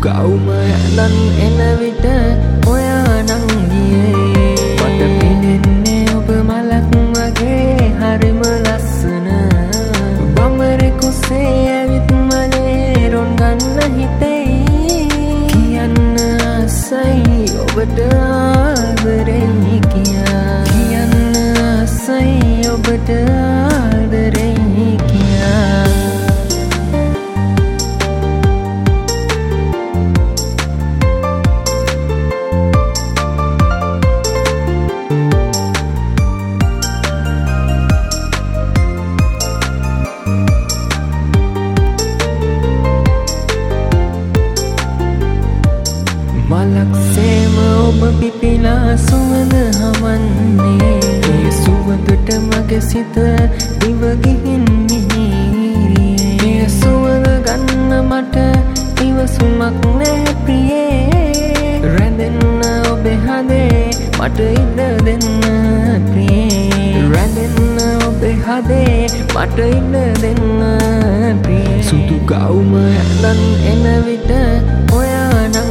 ගෞම Allan එන විට ඔයා නං ගියේ මට පෙනෙන්නේ ඔබ මලක් වගේ හරිම ලස්සන බඹරෙකුසේ ඇවිත් මලේ රොන් ගන්න හිතෙයි කියන්න ආසයි ඔබට ආදරෙයි කියා කියන්න ආසයි ඔබට ආදරෙයි කියා මලක්සේම ඔබ පිපිලා සුවඳ හවන්නේ ඒ සුවඳට මගේ සිත දිව ගිහින් මිහිරියේ ඒ සුවඳ ගන්න මට ඉවසුමක් නැහැ ප්‍රියේ රැඳෙන්න ඔබේ හදේ මට ඉඩ දෙන්න ප්‍රියේ රැඳෙන්න ඔබේ හදේ මට ඉඩ දෙන්න ප්‍රියේ සුදු ගෞම ඇලන් එන විට ඔයා නං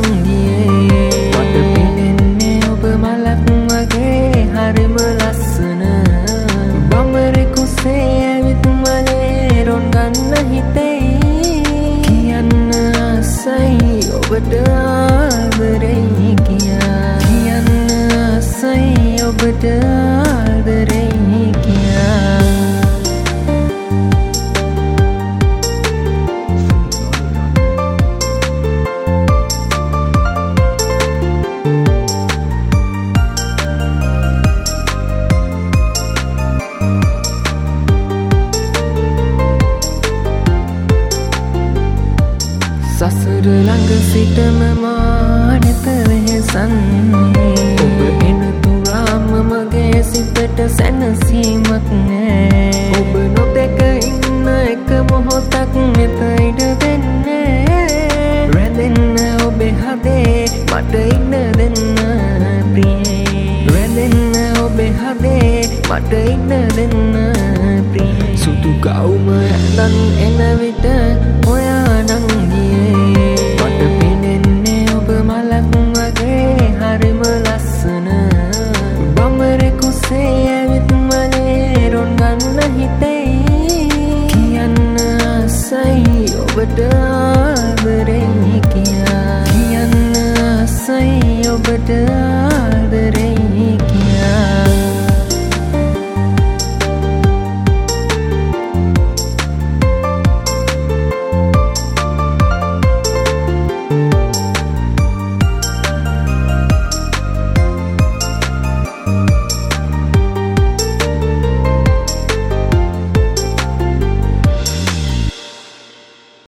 හරිම ලස්සන බඹරෙකුසේ ඇවිත් මලේ රොන් ගන්න හිතෙයි කියන්න ආසයි ඔබට ආදරෙයි කියා කියන්න ආසයි ඔබට ආදරෙයි කියා සසර ළඟ සිටම මානෙත වෙහසන්නේ ඔබ එන තුරාම මගේ සිතට සැනසීමක් නෑ ඔබ නොදැක ඉන්න එක මොහොතක් මෙත ඉඩ දෙන්නේ රැඳෙන්න ඔබේ හදේ මට ඉඩ දෙන්න ප්‍රියේ රැඳෙන්න ඔබේ හදේ මට ඉඩ දෙන්න ප්‍රියේ සුදු ගෞම ඇලන් එන විට ඔයා නං හරිම ලස්සන බඹරෙකුසේ ඇවිත් මලේ රොන් ගන්න හිතෙයි කියන්න ආසයි ඔබට ආදරෙයි කියා කියන්න ආසයි ඔබට